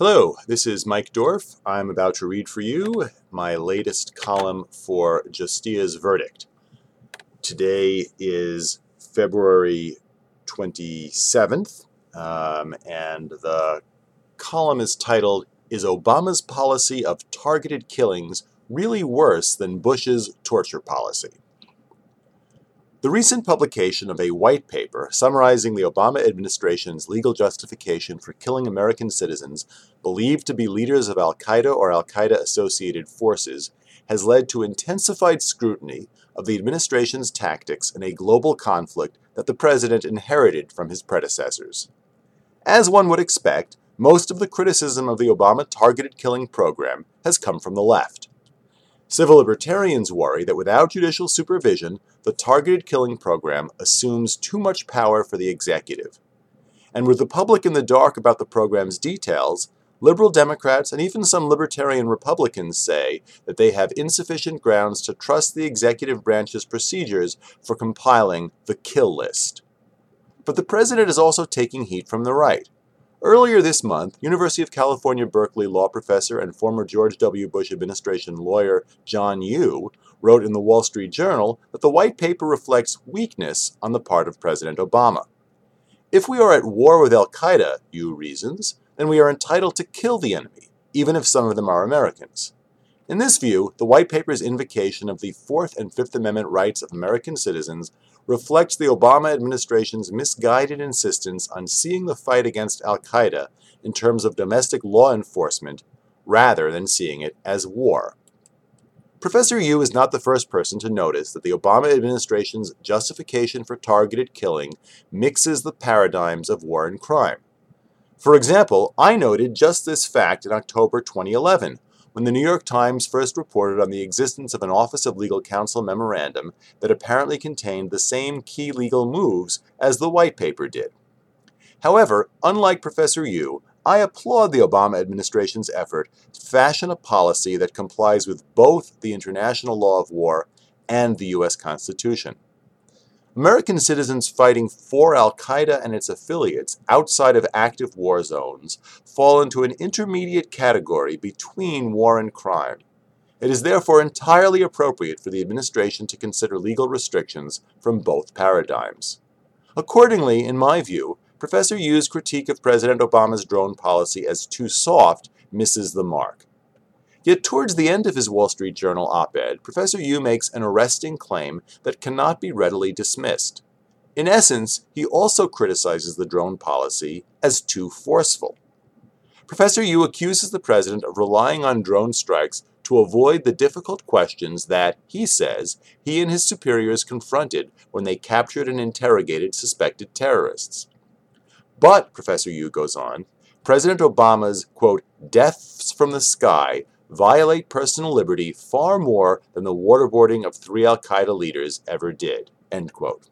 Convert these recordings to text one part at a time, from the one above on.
Hello, this is Mike Dorf. I'm about to read for you my latest column for Justia's Verdict. Today is February 27th, and the column is titled, "Is Obama's Policy of Targeted Killings Really Worse Than Bush's Torture Policy?" The recent publication of a white paper summarizing the Obama administration's legal justification for killing American citizens believed to be leaders of al-Qaeda or al-Qaeda-associated forces has led to intensified scrutiny of the administration's tactics in a global conflict that the president inherited from his predecessors. As one would expect, most of the criticism of the Obama targeted killing program has come from the left. Civil libertarians worry that without judicial supervision, the targeted killing program assumes too much power for the executive. And with the public in the dark about the program's details, liberal Democrats and even some libertarian Republicans say that they have insufficient grounds to trust the executive branch's procedures for compiling the kill list. But the president is also taking heat from the right. Earlier this month, University of California, Berkeley law professor and former George W. Bush administration lawyer John Yoo wrote in the Wall Street Journal that the white paper reflects weakness on the part of President Obama. If we are at war with al-Qaeda, Yoo reasons, then we are entitled to kill the enemy, even if some of them are Americans. In this view, the white paper's invocation of the Fourth and Fifth Amendment rights of American citizens reflects the Obama administration's misguided insistence on seeing the fight against al-Qaeda in terms of domestic law enforcement rather than seeing it as war. Professor Yoo is not the first person to notice that the Obama administration's justification for targeted killing mixes the paradigms of war and crime. For example, I noted just this fact in October 2011, when the New York Times first reported on the existence of an Office of Legal Counsel memorandum that apparently contained the same key legal moves as the white paper did. However, unlike Professor Yoo, I applaud the Obama administration's effort to fashion a policy that complies with both the international law of war and the U.S. Constitution. American citizens fighting for al-Qaeda and its affiliates outside of active war zones fall into an intermediate category between war and crime. It is therefore entirely appropriate for the administration to consider legal restrictions from both paradigms. Accordingly, in my view, Professor Yoo's critique of President Obama's drone policy as too soft misses the mark. Yet towards the end of his Wall Street Journal op-ed, Professor Yoo makes an arresting claim that cannot be readily dismissed. In essence, he also criticizes the drone policy as too forceful. Professor Yoo accuses the president of relying on drone strikes to avoid the difficult questions that, he says, he and his superiors confronted when they captured and interrogated suspected terrorists. But, Professor Yoo goes on, President Obama's, quote, deaths from the sky violate personal liberty far more than the waterboarding of 3 al-Qaeda leaders ever did, end quote.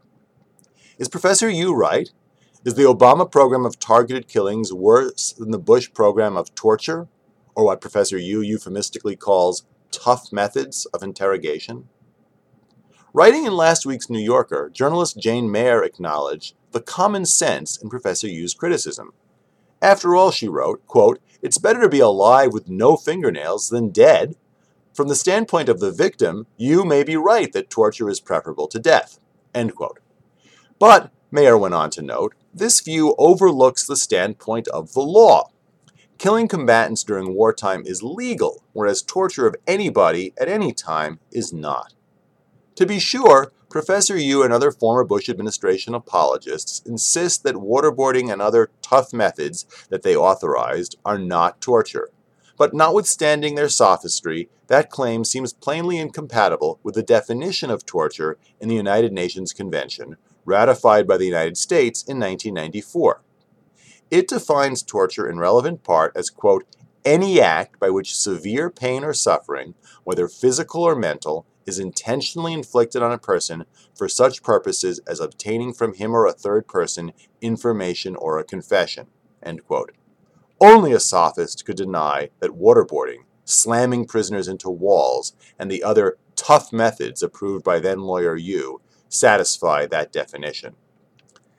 Is Professor Yoo right? Is the Obama program of targeted killings worse than the Bush program of torture, or what Professor Yoo euphemistically calls tough methods of interrogation? Writing in last week's New Yorker, journalist Jane Mayer acknowledged the common sense in Professor Yoo's criticism. After all, she wrote, quote, it's better to be alive with no fingernails than dead. From the standpoint of the victim, Yoo may be right that torture is preferable to death, end quote. But, Mayer went on to note, this view overlooks the standpoint of the law. Killing combatants during wartime is legal, whereas torture of anybody at any time is not. To be sure, Professor Yoo and other former Bush administration apologists insist that waterboarding and other tough methods that they authorized are not torture. But notwithstanding their sophistry, that claim seems plainly incompatible with the definition of torture in the United Nations Convention, ratified by the United States in 1994. It defines torture in relevant part as, quote, any act by which severe pain or suffering, whether physical or mental, is intentionally inflicted on a person for such purposes as obtaining from him or a third person information or a confession, end quote. Only a sophist could deny that waterboarding, slamming prisoners into walls, and the other tough methods approved by then-lawyer Yoo satisfy that definition.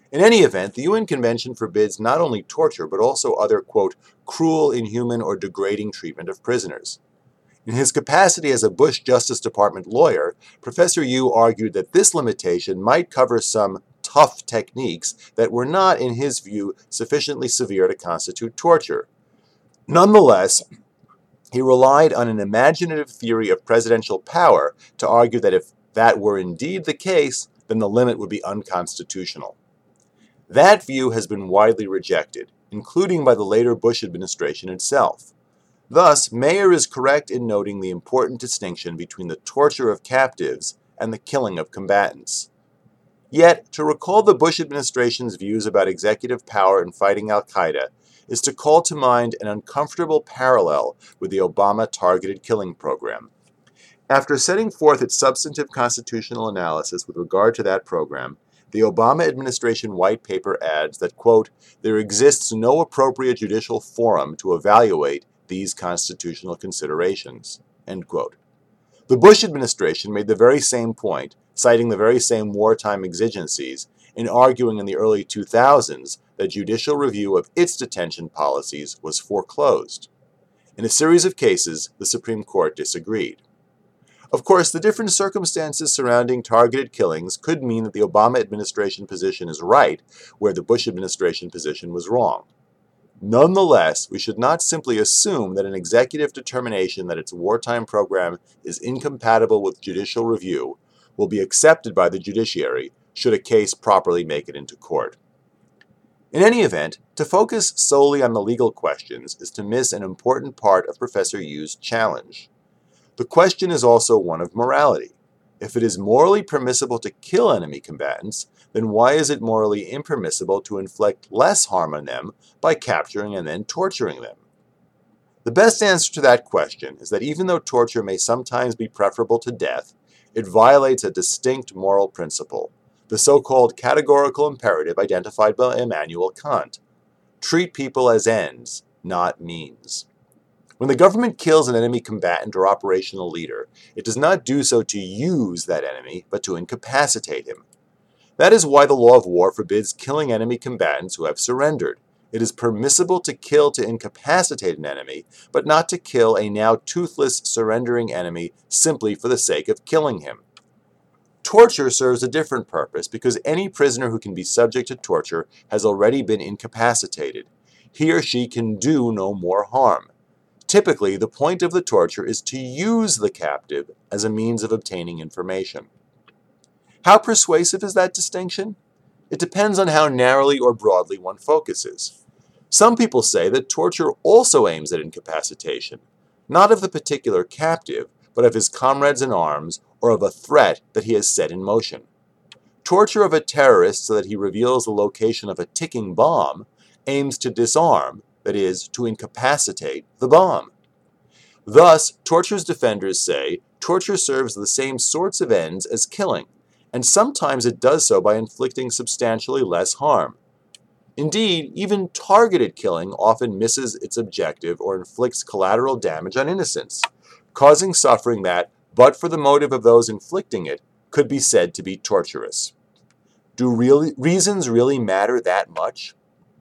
In any event, the UN Convention forbids not only torture, but also other, quote, cruel, inhuman, or degrading treatment of prisoners. In his capacity as a Bush Justice Department lawyer, Professor Yoo argued that this limitation might cover some tough techniques that were not, in his view, sufficiently severe to constitute torture. Nonetheless, he relied on an imaginative theory of presidential power to argue that if that were indeed the case, then the limit would be unconstitutional. That view has been widely rejected, including by the later Bush administration itself. Thus, Mayer is correct in noting the important distinction between the torture of captives and the killing of combatants. Yet, to recall the Bush administration's views about executive power in fighting al-Qaeda is to call to mind an uncomfortable parallel with the Obama targeted killing program. After setting forth its substantive constitutional analysis with regard to that program, the Obama administration white paper adds that, quote, there exists no appropriate judicial forum to evaluate these constitutional considerations, end quote. The Bush administration made the very same point, citing the very same wartime exigencies, in arguing in the early 2000s that judicial review of its detention policies was foreclosed. In a series of cases, the Supreme Court disagreed. Of course, the different circumstances surrounding targeted killings could mean that the Obama administration position is right, where the Bush administration position was wrong. Nonetheless, we should not simply assume that an executive determination that its wartime program is incompatible with judicial review will be accepted by the judiciary should a case properly make it into court. In any event, to focus solely on the legal questions is to miss an important part of Professor Yoo's challenge. The question is also one of morality. If it is morally permissible to kill enemy combatants, then why is it morally impermissible to inflict less harm on them by capturing and then torturing them? The best answer to that question is that even though torture may sometimes be preferable to death, it violates a distinct moral principle, the so-called categorical imperative identified by Immanuel Kant. Treat people as ends, not means. When the government kills an enemy combatant or operational leader, it does not do so to use that enemy, but to incapacitate him. That is why the law of war forbids killing enemy combatants who have surrendered. It is permissible to kill to incapacitate an enemy, but not to kill a now toothless, surrendering enemy simply for the sake of killing him. Torture serves a different purpose because any prisoner who can be subject to torture has already been incapacitated. He or she can do no more harm. Typically, the point of the torture is to use the captive as a means of obtaining information. How persuasive is that distinction? It depends on how narrowly or broadly one focuses. Some people say that torture also aims at incapacitation, not of the particular captive, but of his comrades in arms or of a threat that he has set in motion. Torture of a terrorist so that he reveals the location of a ticking bomb aims to disarm, that is, to incapacitate the bomb. Thus, torture's defenders say torture serves the same sorts of ends as killing, and sometimes it does so by inflicting substantially less harm. Indeed, even targeted killing often misses its objective or inflicts collateral damage on innocents, causing suffering that, but for the motive of those inflicting it, could be said to be torturous. Do reasons really matter that much?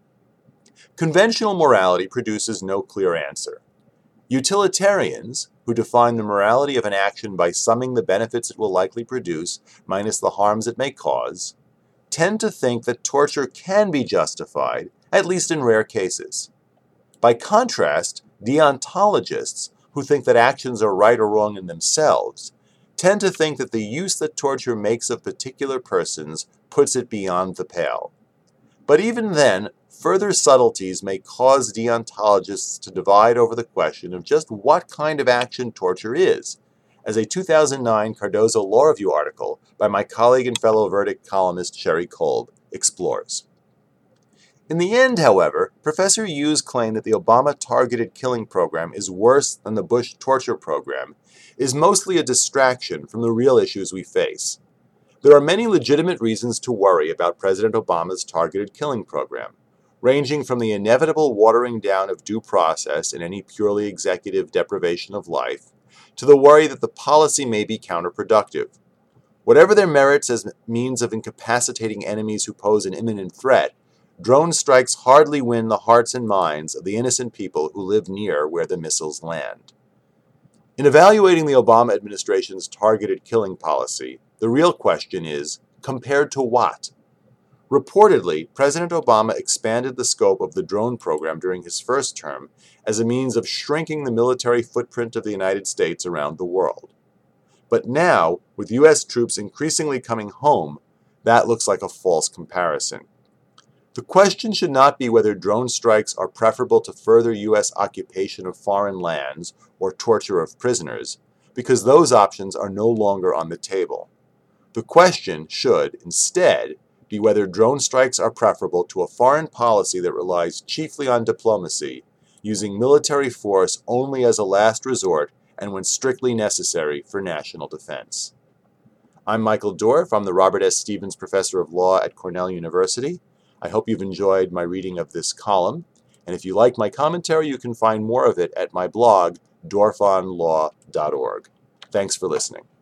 Conventional morality produces no clear answer. Utilitarians, who define the morality of an action by summing the benefits it will likely produce minus the harms it may cause, tend to think that torture can be justified, at least in rare cases. By contrast, deontologists, who think that actions are right or wrong in themselves, tend to think that the use that torture makes of particular persons puts it beyond the pale. But even then, further subtleties may cause deontologists to divide over the question of just what kind of action torture is, as a 2009 Cardozo Law Review article by my colleague and fellow Verdict columnist Sherry Kolb explores. In the end, however, Professor Yoo's claim that the Obama targeted killing program is worse than the Bush torture program is mostly a distraction from the real issues we face. There are many legitimate reasons to worry about President Obama's targeted killing program, ranging from the inevitable watering down of due process in any purely executive deprivation of life, to the worry that the policy may be counterproductive. Whatever their merits as means of incapacitating enemies who pose an imminent threat, drone strikes hardly win the hearts and minds of the innocent people who live near where the missiles land. In evaluating the Obama administration's targeted killing policy, the real question is, compared to what? Reportedly, President Obama expanded the scope of the drone program during his first term as a means of shrinking the military footprint of the United States around the world. But now, with U.S. troops increasingly coming home, that looks like a false comparison. The question should not be whether drone strikes are preferable to further U.S. occupation of foreign lands or torture of prisoners, because those options are no longer on the table. The question should, instead, be whether drone strikes are preferable to a foreign policy that relies chiefly on diplomacy, using military force only as a last resort and when strictly necessary for national defense. I'm Michael Dorf. I'm the Robert S. Stevens Professor of Law at Cornell University. I hope you've enjoyed my reading of this column, and if you like my commentary, you can find more of it at my blog, dorfonlaw.org. Thanks for listening.